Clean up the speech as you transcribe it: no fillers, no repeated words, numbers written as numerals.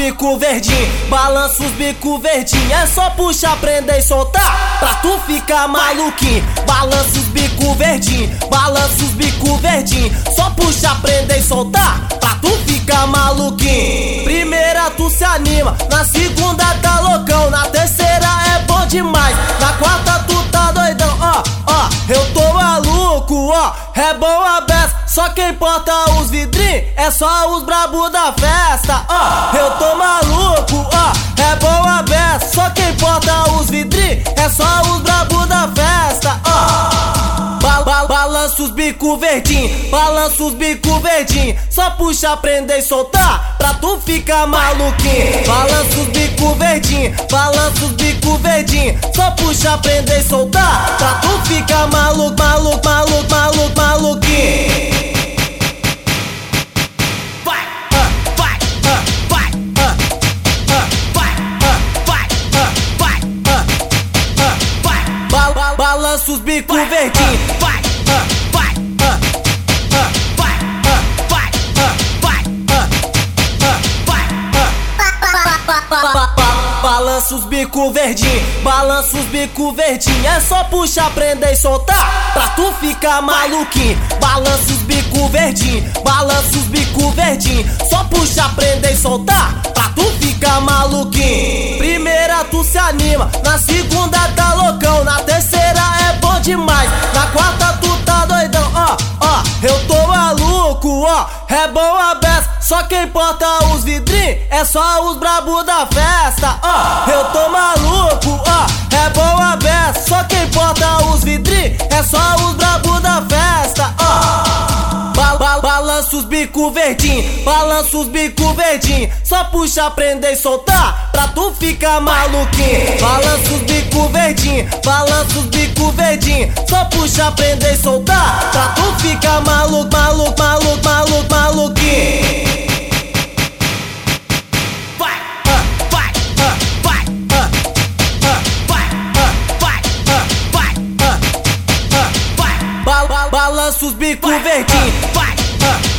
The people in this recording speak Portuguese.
bico verdinho, balança os bico verdinho. É só puxar, prender e soltar pra tu ficar maluquinho. Balança os bico verdinho, balança os bico verdinho. Só puxar, prender e soltar pra tu ficar maluquinho. Primeira tu se anima, na segunda tá loucão, na terceira é bom demais, na quarta tu tá doidão. Ó, eu tô maluco, ó, é bom a beça. Só quem porta os vidrinhos é só os brabo da festa. Ó, eu tô maluco, ó, é bom a beça. Só quem porta os vidrinhos é só os brabo da festa. Ó, balança os bico verdinho, balança os bico verdinho. Só puxa, prender e soltar pra tu ficar maluquinho. Balança os bico verdinho, balança os bico verdinho. Só puxa, prender e soltar pra tu ficar maluco, maluco, maluco, maluco, maluquinho. Balança os bico verdinho, balança os bico verdinho, balança os bico verdinho. É só puxar, prender e soltar pra tu ficar maluquinho. Balança os bico verdinho, balança os bico verdinho. Só puxar, prender e soltar pra tu ficar maluquinho. Primeira tu se anima, na segunda tá loucão, na terceira é bom demais, na quarta tu tá doidão. Ó, eu tô maluco, ó, é bom a beça. Só quem porta os vidrinhos é só os brabo da festa. Ó, eu tô maluco, ó, é bom a beça. Só quem porta os vidrinhos é só os brabo da festa. Ó, balança os bico verdinho, balança os bico verdinho. Só puxa, prender e soltar pra tu ficar maluquinho. Balança os bico verdinho, balança os bico verdinho. Só puxa, prender e soltar pra tu ficar maluco, maluco, maluco, maluco, maluquinho. Balança os bico verdinho,